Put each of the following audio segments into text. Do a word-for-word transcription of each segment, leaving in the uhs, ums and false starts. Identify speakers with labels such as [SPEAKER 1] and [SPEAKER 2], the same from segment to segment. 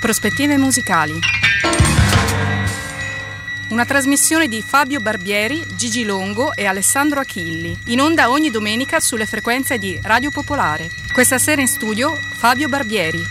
[SPEAKER 1] Prospettive musicali. Una trasmissione di Fabio Barbieri, Gigi Longo e Alessandro Achilli, in onda ogni domenica sulle frequenze di Radio Popolare. Questa sera in studio Fabio Barbieri.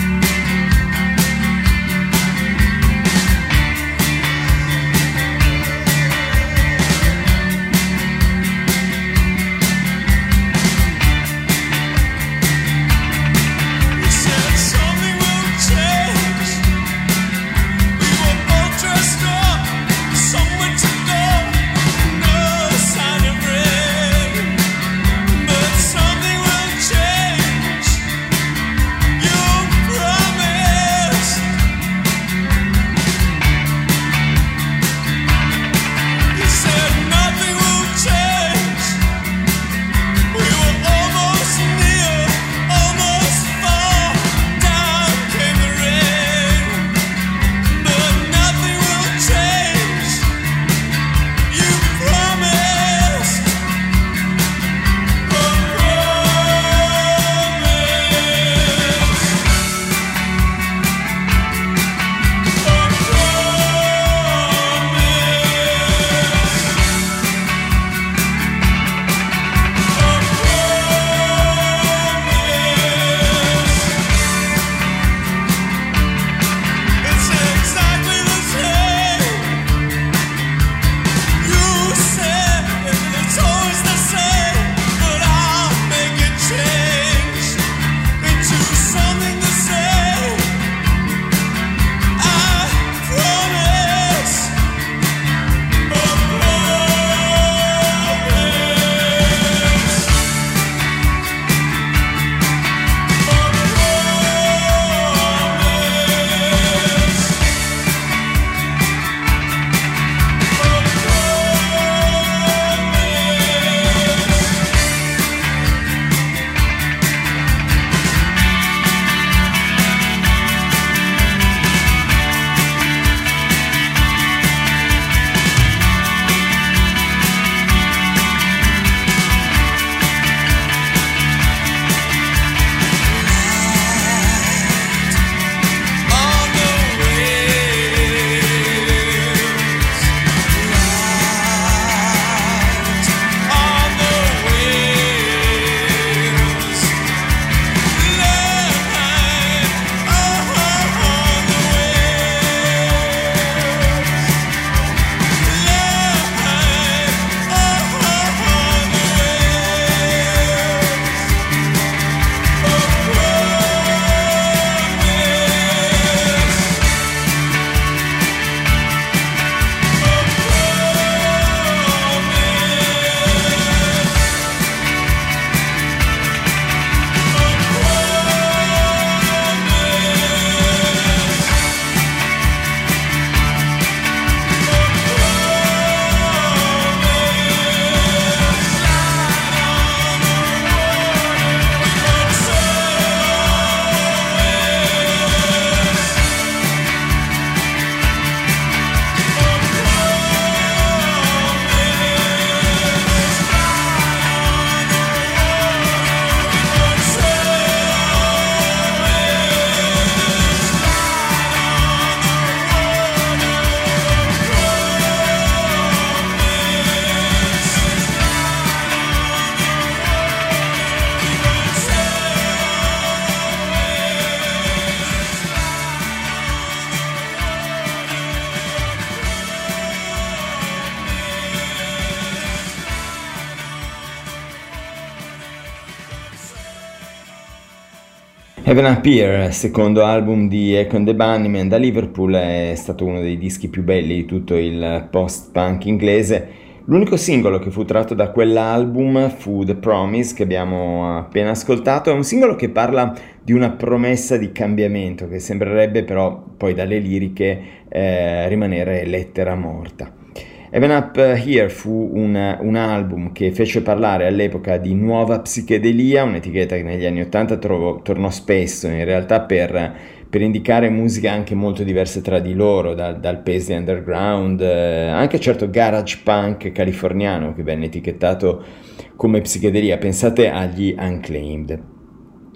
[SPEAKER 2] Heaven Up Here, secondo album di Echo and the Bunnymen da Liverpool, è stato uno dei dischi più belli di tutto il post-punk inglese. L'unico singolo che fu tratto da quell'album fu The Promise, che abbiamo appena ascoltato. È un singolo che parla di una promessa di cambiamento, che sembrerebbe però poi dalle liriche eh, rimanere lettera morta. Heaven Up Here fu un, un album che fece parlare all'epoca di nuova psichedelia, un'etichetta che negli anni ottanta trovò, tornò spesso in realtà per, per indicare musica anche molto diverse tra di loro, dal, dal Paisley Underground, eh, anche certo garage punk californiano che venne etichettato come psichedelia. Pensate agli Unclaimed.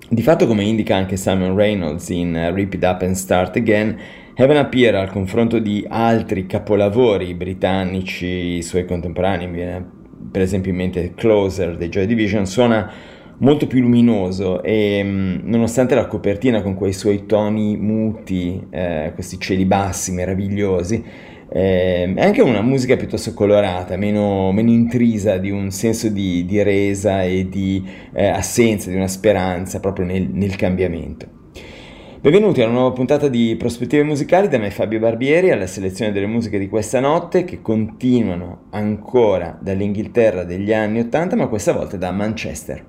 [SPEAKER 2] Di fatto, come indica anche Simon Reynolds in Rip It Up and Start Again, Heaven Appear, al confronto di altri capolavori britannici suoi contemporanei, mi viene per esempio in mente Closer dei Joy Division, suona molto più luminoso e mh, nonostante la copertina con quei suoi toni muti, eh, questi cieli bassi meravigliosi, eh, è anche una musica piuttosto colorata, meno, meno intrisa di un senso di, di resa e di eh, assenza, di una speranza proprio nel, nel cambiamento. Benvenuti a una nuova puntata di Prospettive Musicali da me Fabio Barbieri, alla selezione delle musiche di questa notte che continuano ancora dall'Inghilterra degli anni ottanta, ma questa volta da Manchester.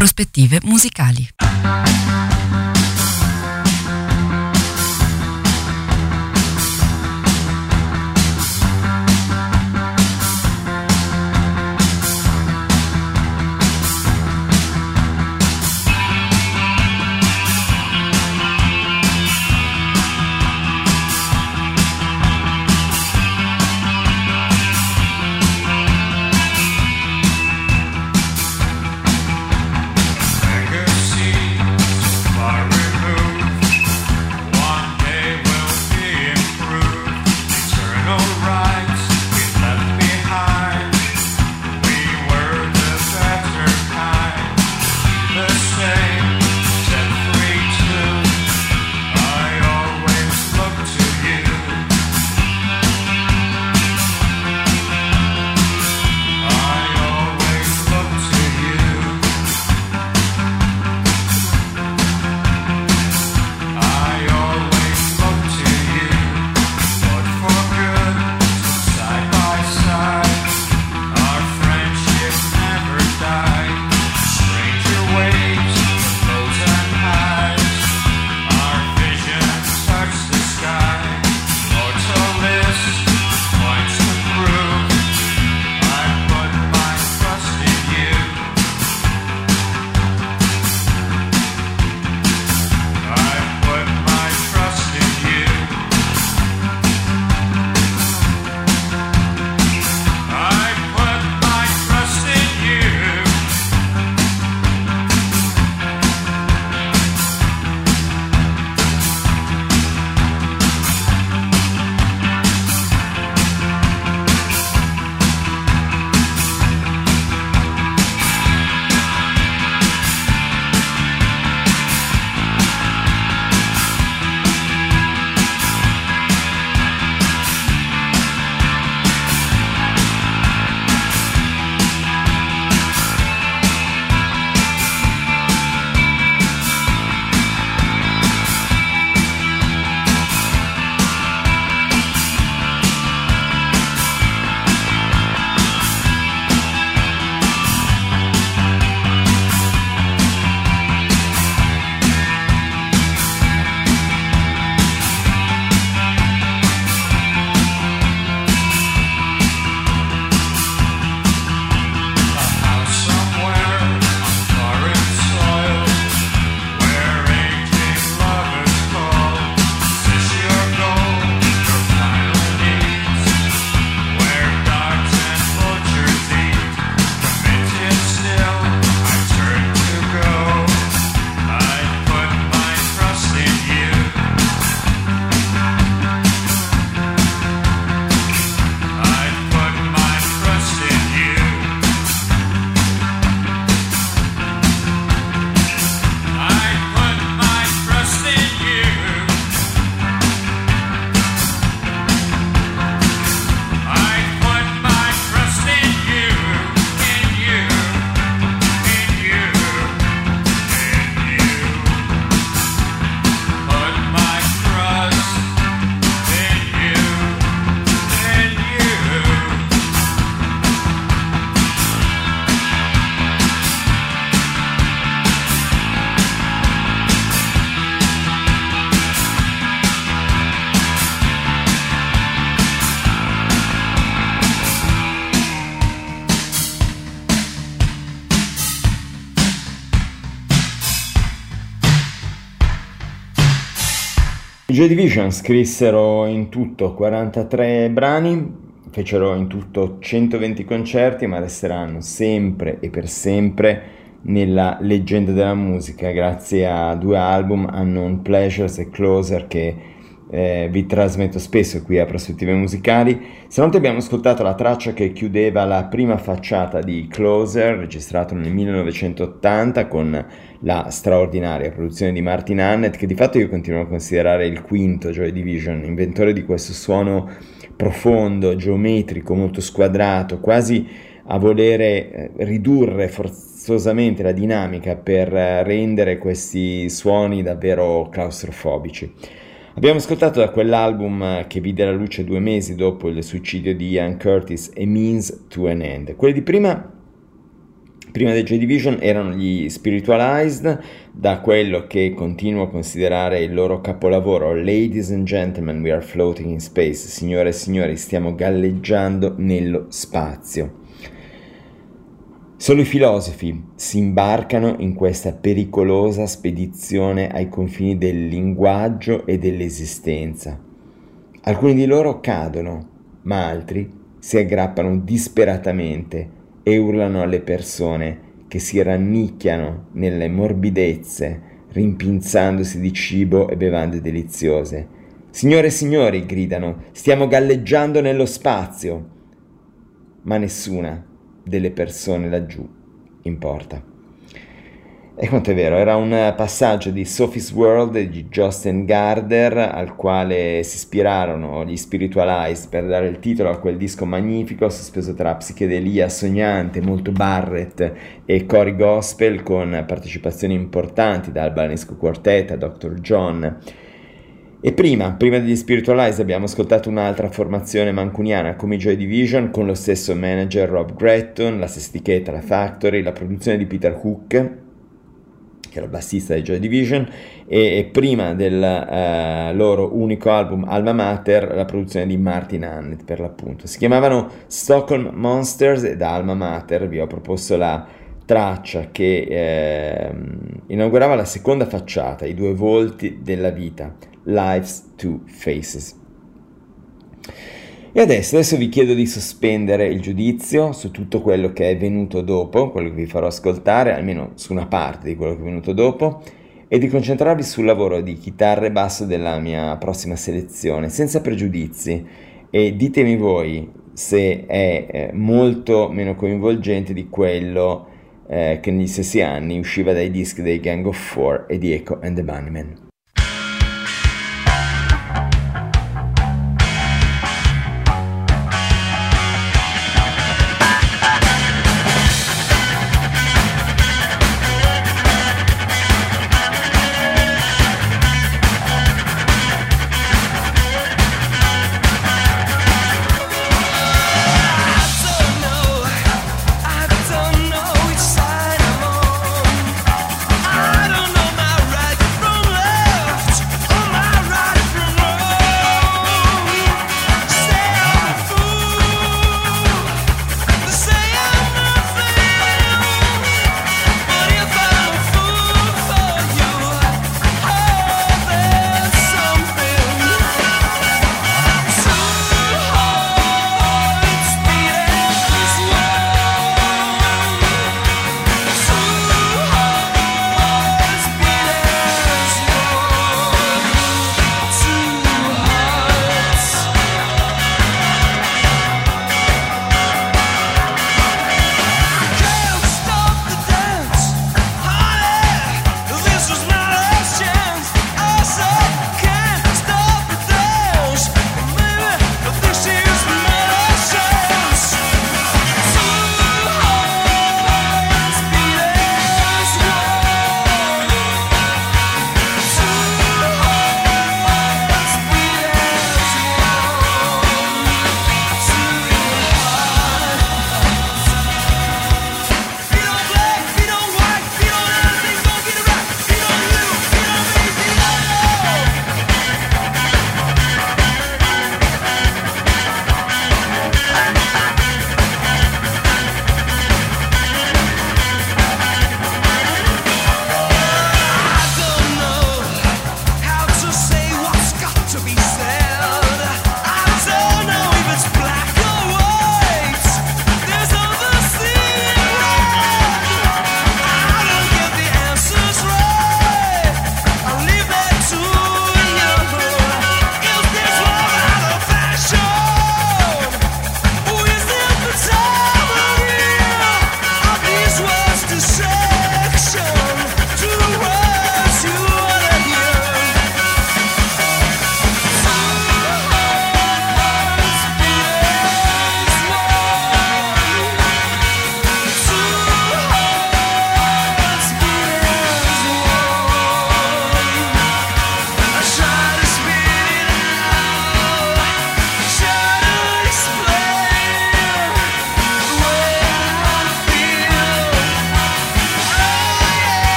[SPEAKER 3] Prospettive musicali.
[SPEAKER 2] I Joy Division scrissero in tutto quarantatré brani, fecero in tutto centoventi concerti, ma resteranno sempre e per sempre nella leggenda della musica grazie a due album, Unknown Pleasures e Closer, che eh, vi trasmetto spesso qui a Prospettive Musicali. Stanotte abbiamo ascoltato la traccia che chiudeva la prima facciata di Closer, registrato nel millenovecentottanta con la straordinaria produzione di Martin Hannett, che di fatto io continuo a considerare il quinto Joy Division, inventore di questo suono profondo, geometrico, molto squadrato, quasi a volere ridurre forzosamente la dinamica per rendere questi suoni davvero claustrofobici. Abbiamo ascoltato da quell'album che vide la luce due mesi dopo il suicidio di Ian Curtis, A Means to an End. Quelli di prima Prima dei Joy Division erano gli Spiritualized, da quello che continuo a considerare il loro capolavoro, Ladies and Gentlemen, We Are Floating in Space, signore e signori, stiamo galleggiando nello spazio. Solo i filosofi si imbarcano in questa pericolosa spedizione ai confini del linguaggio e dell'esistenza. Alcuni di loro cadono, ma altri si aggrappano disperatamente e urlano alle persone che si rannicchiano nelle morbidezze, rimpinzandosi di cibo e bevande deliziose. Signore e signori, gridano, stiamo galleggiando nello spazio. Ma nessuna delle persone laggiù importa. E quanto è vero, era un passaggio di Sophie's World di Jostein Gaarder, al quale si ispirarono gli Spiritualized per dare il titolo a quel disco magnifico sospeso tra psichedelia sognante, molto Barrett e cori gospel, con partecipazioni importanti da Albanesco Quartet a doctor John. E prima, prima degli Spiritualized abbiamo ascoltato un'altra formazione mancuniana come i Joy Division, con lo stesso manager Rob Gretton, la sestichetta, la Factory, la produzione di Peter Hook, che era il bassista dei Joy Division, e, e prima del uh, loro unico album Alma Mater, la produzione di Martin Hannett per l'appunto. Si chiamavano Stockholm Monsters, e da Alma Mater vi ho proposto la traccia che eh, inaugurava la seconda facciata, i due volti della vita, Life's Two Faces. E adesso, adesso vi chiedo di sospendere il giudizio su tutto quello che è venuto dopo, quello che vi farò ascoltare, almeno su una parte di quello che è venuto dopo, e di concentrarvi sul lavoro di chitarra e basso della mia prossima selezione, senza pregiudizi, e ditemi voi se è eh, molto meno coinvolgente di quello eh, che negli stessi anni usciva dai dischi dei Gang of Four e di Echo and the Bunnymen.
[SPEAKER 3] I don't know my right from left.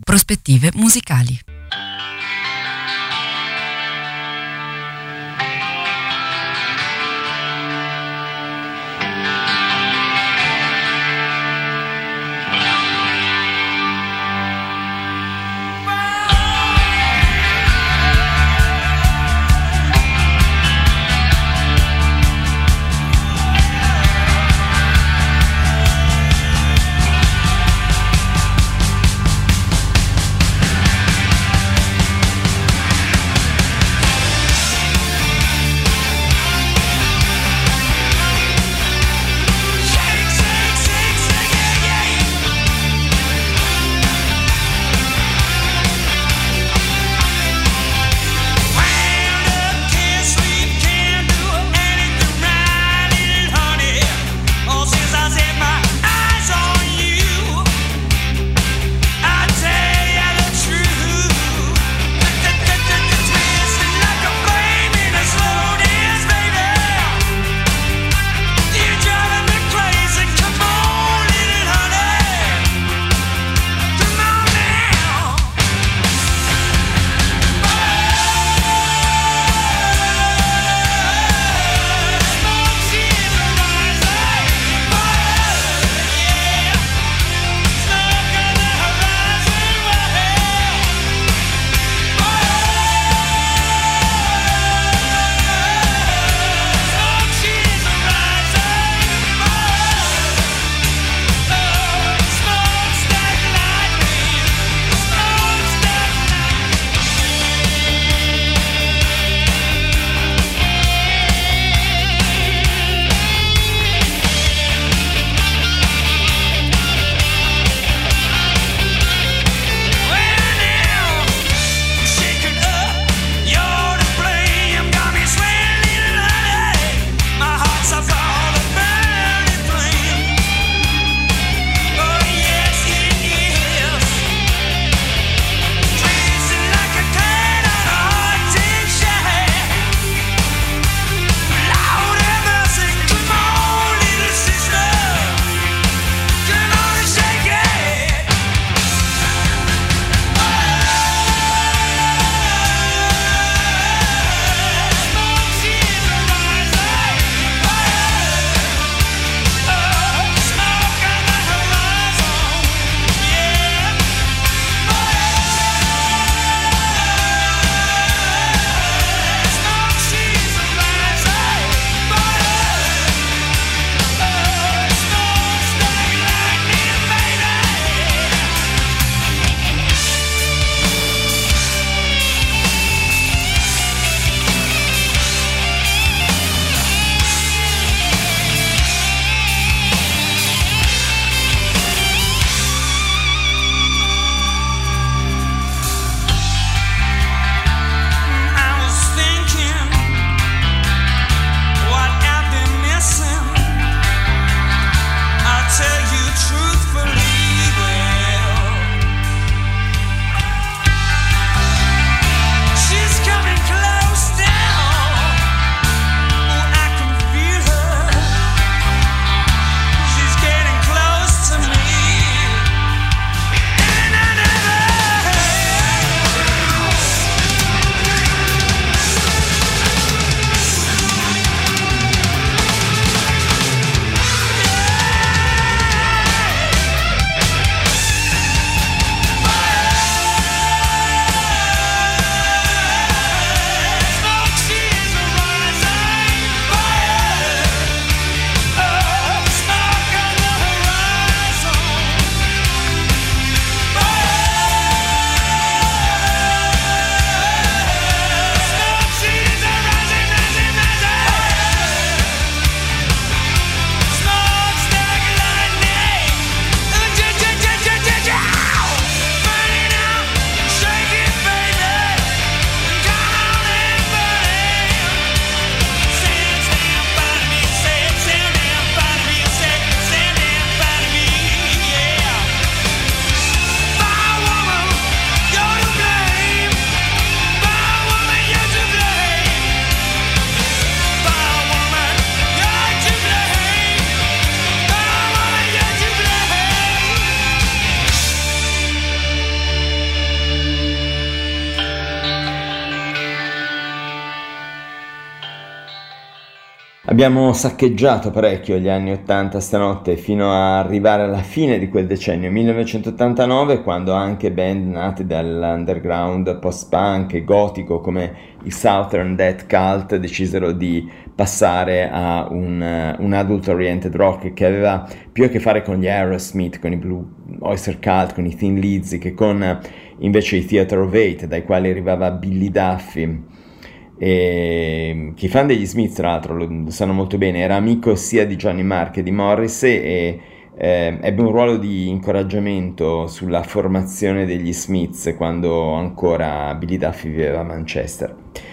[SPEAKER 3] Prospettive musicali.
[SPEAKER 4] Bye.
[SPEAKER 2] Abbiamo saccheggiato parecchio gli anni ottanta stanotte fino a arrivare alla fine di quel decennio, millenovecentottantanove, quando anche band nate dall'underground post-punk e gotico come i Southern Death Cult decisero di passare a un, un adult-oriented rock che aveva più a che fare con gli Aerosmith, con i Blue Oyster Cult, con i Thin Lizzy, che con invece i Theatre of Eight, dai quali arrivava Billy Duffy. E chi fan degli Smith, tra l'altro, lo sanno molto bene, era amico sia di Johnny Marr che di Morrissey e eh, ebbe un ruolo di incoraggiamento sulla formazione degli Smiths quando ancora Billy Duffy viveva a Manchester.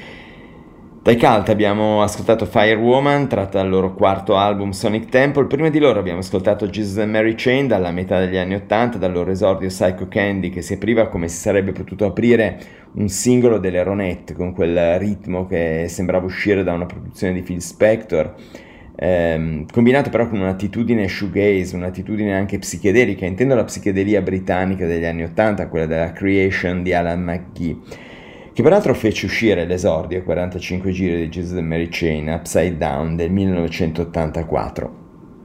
[SPEAKER 2] Dai Cult abbiamo ascoltato Firewoman, tratta dal loro quarto album Sonic Temple. Prima di loro abbiamo ascoltato Jesus and Mary Chain dalla metà degli anni ottanta, dal loro esordio Psycho Candy, che si apriva come si sarebbe potuto aprire un singolo delle Ronettes, con quel ritmo che sembrava uscire da una produzione di Phil Spector, ehm, combinato però con un'attitudine shoegaze, un'attitudine anche psichedelica. Intendo la psichedelia britannica degli anni ottanta, quella della Creation di Alan McGee, che peraltro fece uscire l'esordio a quarantacinque giri di Jesus and Mary Chain, Upside Down, del millenovecentottantaquattro.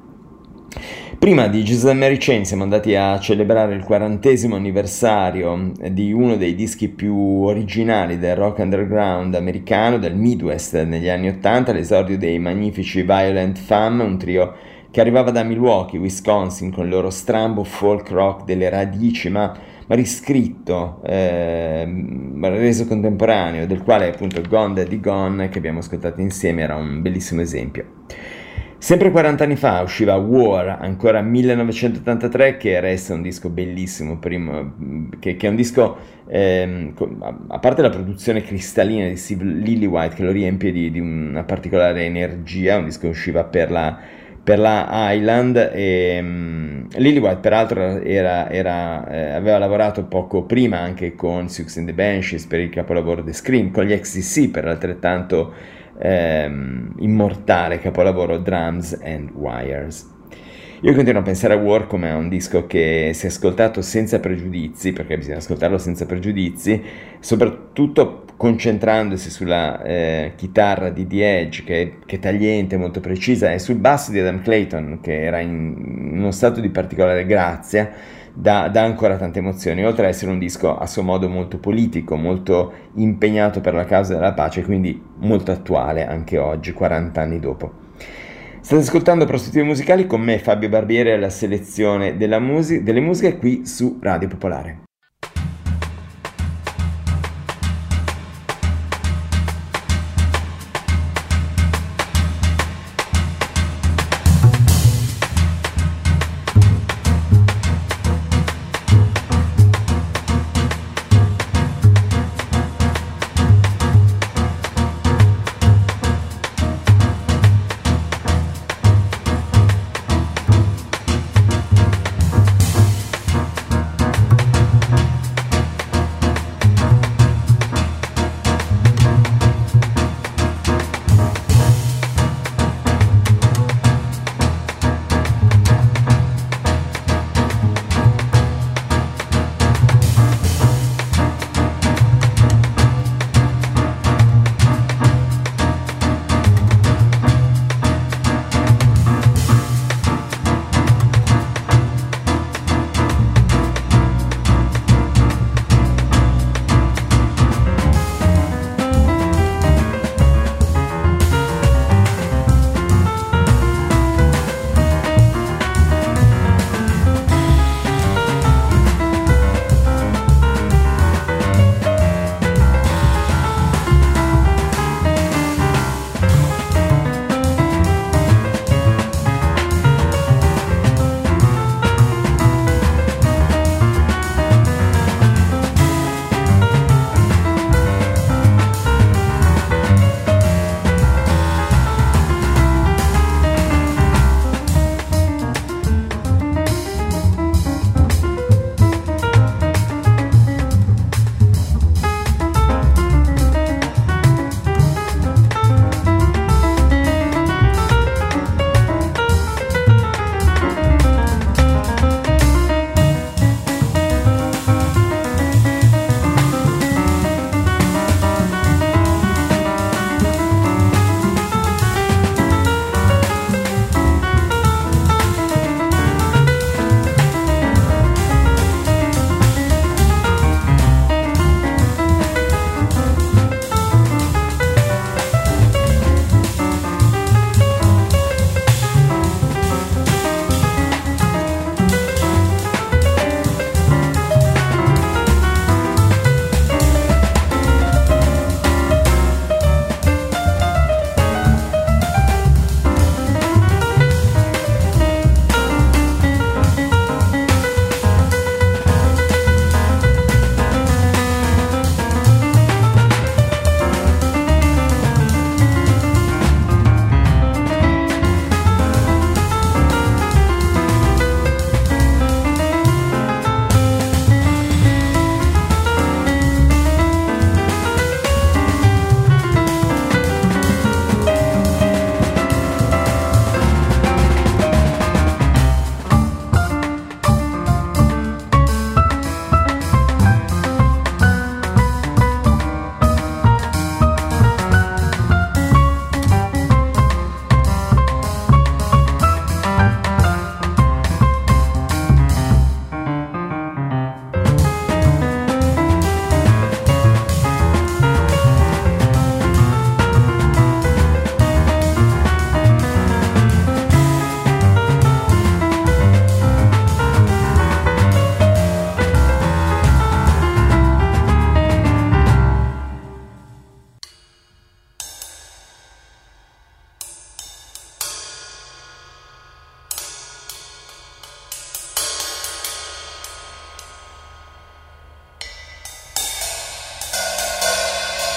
[SPEAKER 2] Prima di Jesus and Mary Chain siamo andati a celebrare il quarantesimo anniversario di uno dei dischi più originali del rock underground americano, del Midwest negli anni ottanta, l'esordio dei magnifici Violent Femmes, un trio che arrivava da Milwaukee, Wisconsin, con il loro strambo folk rock delle radici, ma, ma riscritto, eh, reso contemporaneo, del quale appunto Gone Daddy Gone, che abbiamo ascoltato insieme, era un bellissimo esempio. Sempre quaranta anni fa usciva War, ancora millenovecentottantatré, che resta un disco bellissimo, primo, che, che è un disco, ehm, a parte la produzione cristallina di Steve Lillywhite, che lo riempie di, di una particolare energia, un disco che usciva per la, per la Island, e um, Lillywhite peraltro era, era, eh, aveva lavorato poco prima anche con Siouxsie and the Banshees per il capolavoro The Scream, con gli X T C per altrettanto ehm, immortale capolavoro Drums and Wires. Io continuo a pensare a War come a un disco che, se ascoltato senza pregiudizi, perché bisogna ascoltarlo senza pregiudizi, soprattutto concentrandosi sulla eh, chitarra di The Edge, che, che è tagliente, molto precisa, e sul basso di Adam Clayton, che era in uno stato di particolare grazia, dà, dà ancora tante emozioni, oltre ad essere un disco a suo modo molto politico, molto impegnato per la causa della pace, quindi molto attuale anche oggi, quaranta anni dopo. State ascoltando Prospettive Musicali con me, Fabio Barbieri, alla selezione della musica, delle musiche qui su Radio Popolare.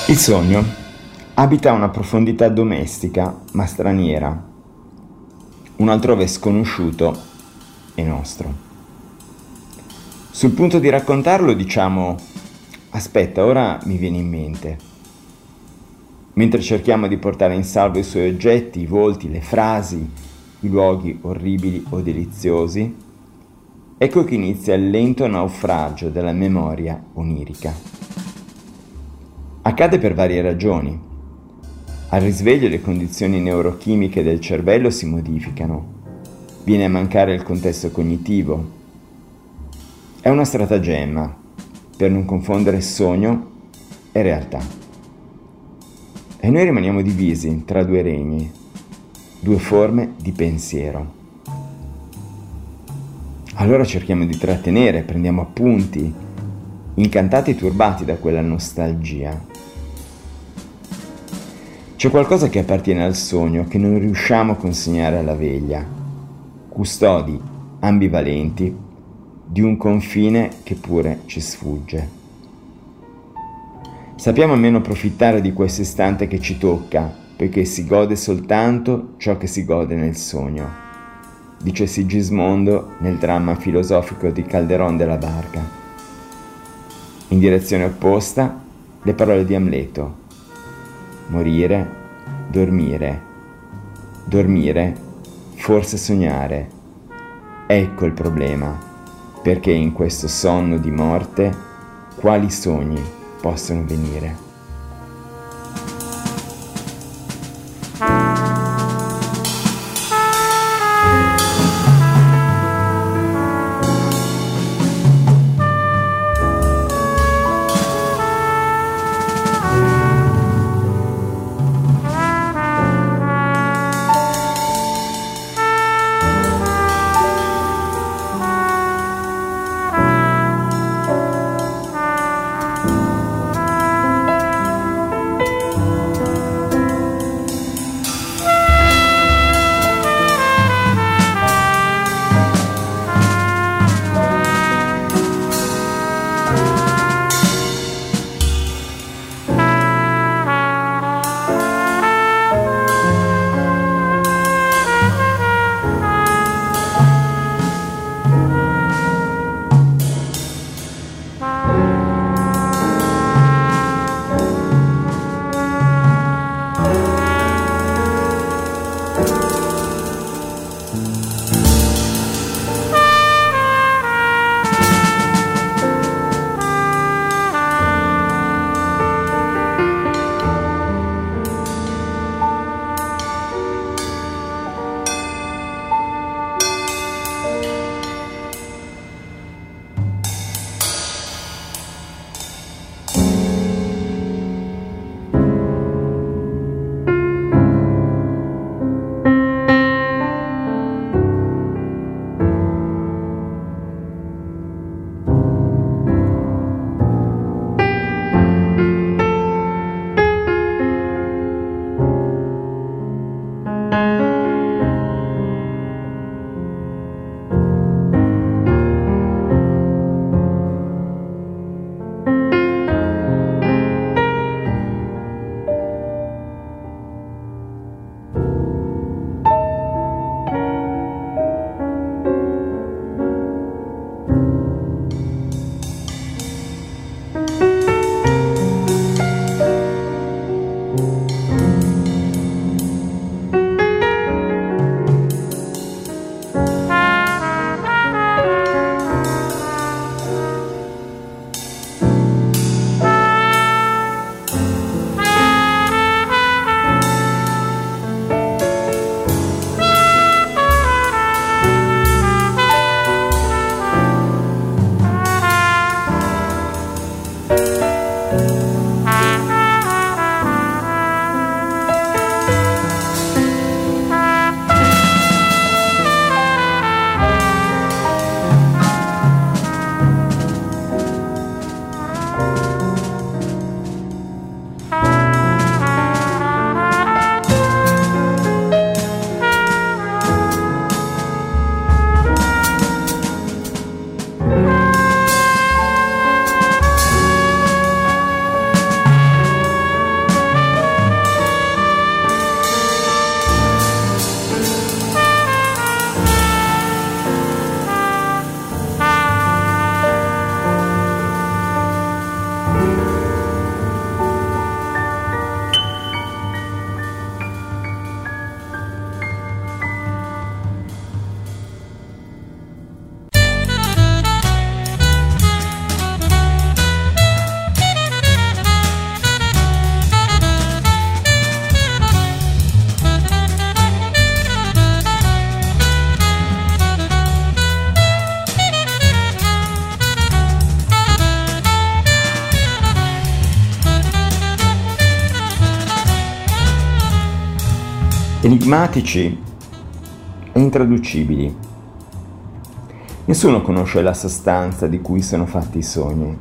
[SPEAKER 2] Il sogno abita una profondità domestica ma straniera, un altrove sconosciuto e nostro. Sul punto di raccontarlo diciamo: aspetta, ora mi viene in mente. Mentre cerchiamo di portare in salvo i suoi oggetti, i volti, le frasi, i luoghi orribili o deliziosi, ecco che inizia il lento naufragio della memoria onirica. Accade per varie ragioni. Al risveglio le condizioni neurochimiche del cervello si modificano. Viene a mancare il contesto cognitivo. È una stratagemma per non confondere sogno e realtà. E noi rimaniamo divisi tra due regni, due forme di pensiero. Allora cerchiamo di trattenere, prendiamo appunti, incantati e turbati da quella nostalgia. C'è qualcosa che appartiene al sogno che non riusciamo a consegnare alla veglia, custodi ambivalenti di un confine che pure ci sfugge. Sappiamo almeno approfittare di questo istante che ci tocca, poiché si gode soltanto ciò che si gode nel sogno, dice Sigismondo nel dramma filosofico di Calderón de la Barca. In direzione opposta, le parole di Amleto: morire, dormire, dormire, forse sognare. Ecco il problema, perché in questo sonno di morte quali sogni possono venire? enigmatici e intraducibili. Nessuno conosce la sostanza di cui sono fatti i sogni.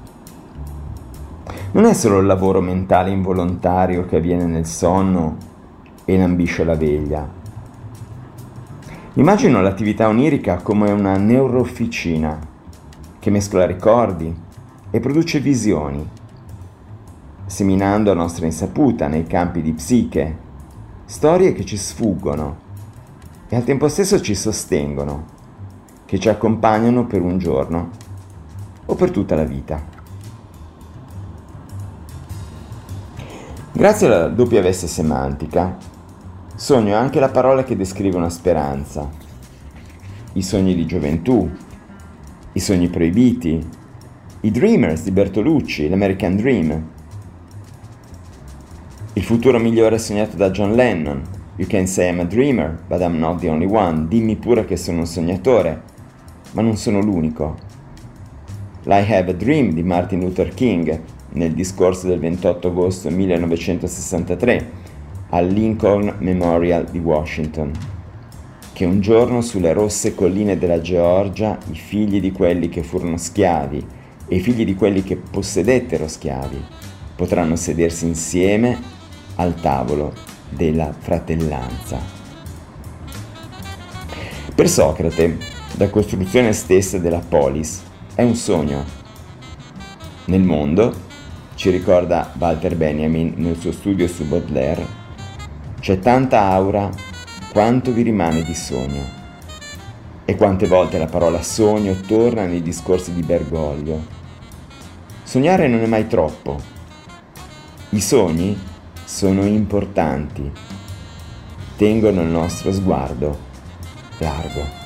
[SPEAKER 2] Non è solo il lavoro mentale involontario che avviene nel sonno e inambisce la veglia. Immagino l'attività onirica come una neurofficina che mescola ricordi e produce visioni, seminando a nostra insaputa nei campi di psiche storie che ci sfuggono e al tempo stesso ci sostengono, che ci accompagnano per un giorno o per tutta la vita. Grazie alla doppia veste semantica, sogno anche la parola che descrive una speranza, i sogni di gioventù, i sogni proibiti, i Dreamers di Bertolucci, l'American Dream, il futuro migliore sognato da John Lennon, You can say I'm a dreamer, but I'm not the only one, dimmi pure che sono un sognatore, ma non sono l'unico. I Have a Dream di Martin Luther King nel discorso del ventotto agosto millenovecentosessantatré al Lincoln Memorial di Washington, che un giorno sulle rosse colline della Georgia i figli di quelli che furono schiavi e i figli di quelli che possedettero schiavi potranno sedersi insieme al tavolo della fratellanza. Per Socrate, la costruzione stessa della polis è un sogno. Nel mondo, ci ricorda Walter Benjamin nel suo studio su Baudelaire, c'è tanta aura quanto vi rimane di sogno. E quante volte la parola sogno torna nei discorsi di Bergoglio. Sognare non è mai troppo. I sogni sono importanti, tengono il nostro sguardo largo.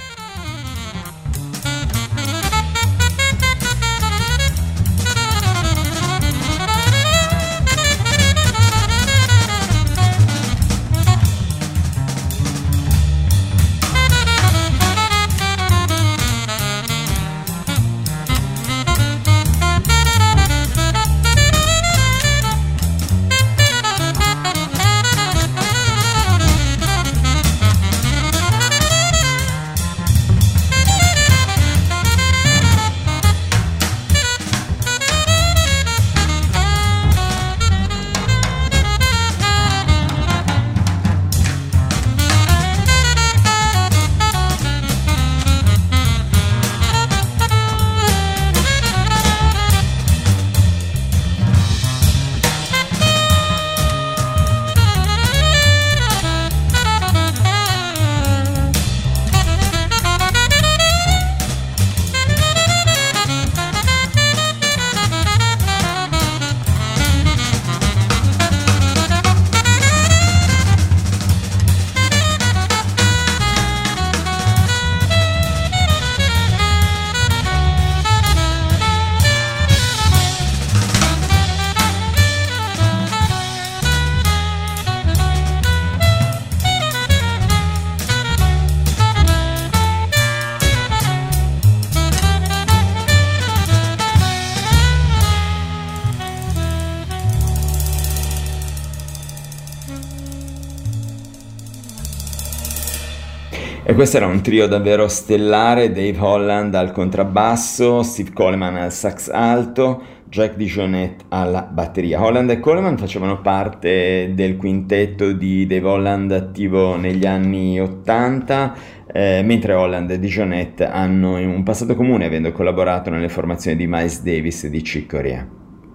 [SPEAKER 2] E questo era un trio davvero stellare: Dave Holland al contrabbasso, Steve Coleman al sax alto, Jack DeJohnette alla batteria. Holland e Coleman facevano parte del quintetto di Dave Holland attivo negli anni ottanta, eh, mentre Holland e DeJohnette hanno un passato comune, avendo collaborato nelle formazioni di Miles Davis e di Chick Corea.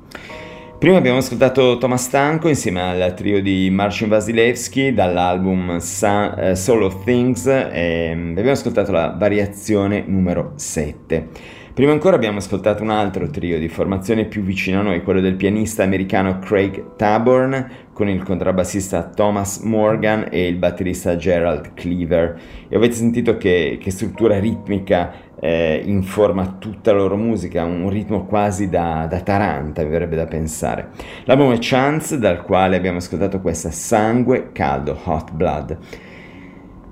[SPEAKER 2] Prima abbiamo ascoltato Thomas Stanko insieme al trio di Marcin Wasilewski dall'album Sa- uh, Soul of Things, e abbiamo ascoltato la variazione numero sette. Prima ancora abbiamo ascoltato un altro trio di formazione più vicino a noi, quello del pianista americano Craig Taborn con il contrabbassista Thomas Morgan e il batterista Gerald Cleaver. E avete sentito che, che struttura ritmica eh, informa tutta la loro musica, un ritmo quasi da, da taranta, mi verrebbe da pensare. L'album è Chance, dal quale abbiamo ascoltato questa Sangue Caldo, Hot Blood.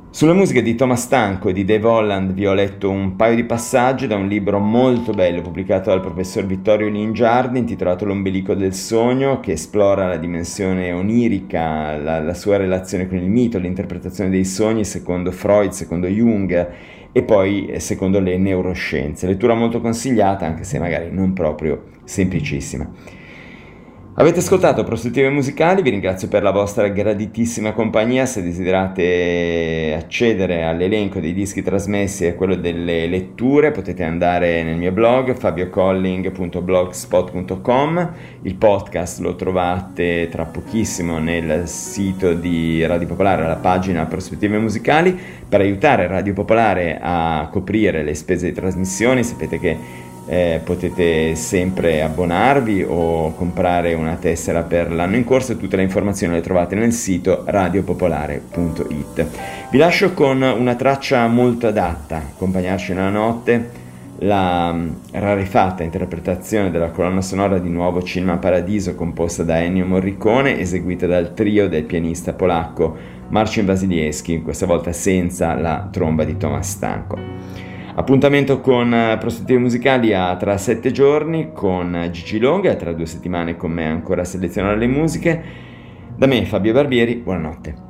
[SPEAKER 2] Sulla musica di Thomas Stanco e di Dave Holland vi ho letto un paio di passaggi da un libro molto bello pubblicato dal professor Vittorio Lingiardi intitolato L'ombelico del sogno, che esplora la dimensione onirica, la, la sua relazione con il mito, l'interpretazione dei sogni secondo Freud, secondo Jung e poi secondo le neuroscienze. Lettura molto consigliata, anche se magari non proprio semplicissima. Avete ascoltato Prospettive Musicali, vi ringrazio per la vostra graditissima compagnia. Se desiderate accedere all'elenco dei dischi trasmessi e a quello delle letture potete andare nel mio blog fabiocolling punto blogspot punto com. Il podcast lo trovate tra pochissimo nel sito di Radio Popolare, alla pagina Prospettive Musicali. Per aiutare Radio Popolare a coprire le spese di trasmissione sapete che Eh, potete sempre abbonarvi o comprare una tessera per l'anno in corso. Tutte le informazioni le trovate nel sito radiopopolare punto it. Vi lascio con una traccia molto adatta a accompagnarci nella notte, la rarefatta interpretazione della colonna sonora di Nuovo Cinema Paradiso composta da Ennio Morricone, eseguita dal trio del pianista polacco Marcin Wasiliewski, questa volta senza la tromba di Thomas Stanco. Appuntamento con Prospettive Musicali a tra sette giorni con Gigi Longa e tra due settimane con me ancora a selezionare le musiche. Da me Fabio Barbieri, buonanotte.